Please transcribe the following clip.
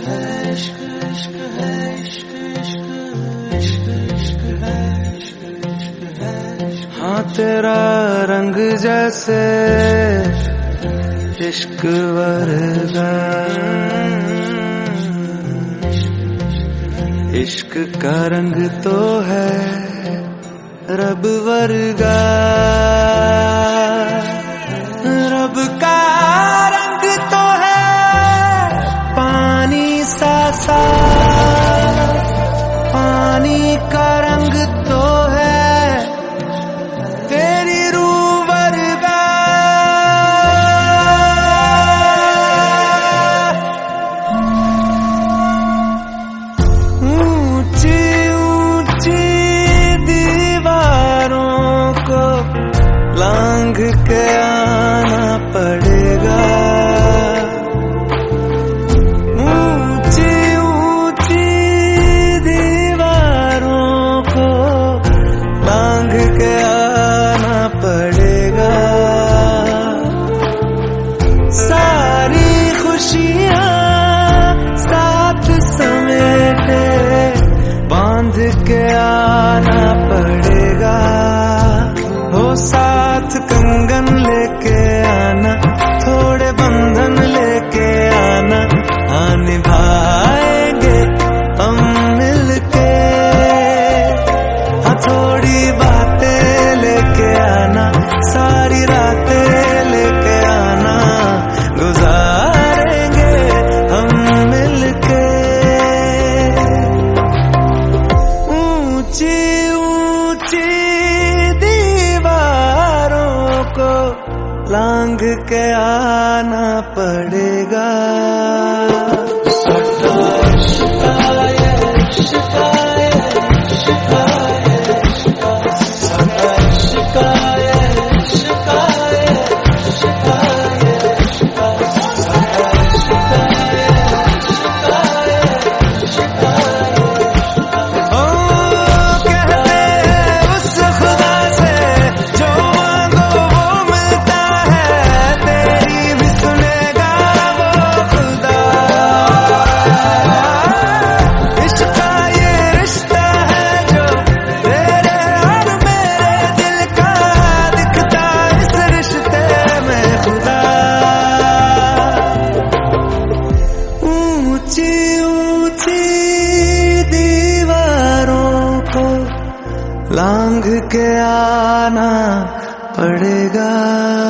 हाँ तेरा रंग जैसे इश्क वर्गा, इश्क का रंग तो है रब वर्गा, रब का रंग तो है पानी सा साफ, पानी का रंग तो है तेरी रूह वर्गा। ऊंची ऊंची दीवारों को लांघ के आना पड़ेगा, ऊंची ऊंची दीवारों को लांघ के आना पड़ेगा। सारी खुशियाँ साथ समेटे बांध के आना पड़ेगा, हो साथ कंगन लेके आना, थोड़े बंधन लेके आना, हाँ निभाएंगे हम मिलके, हाँ थोड़ी बातें लेके आना, सारी रातें लेके आना, गुजारेंगे हम मिलके। ऊंची ऊंची दीवारों को लांघ के आना पड़ेगा। ऊंची ऊंची दीवारों को लांघ के आना पड़ेगा।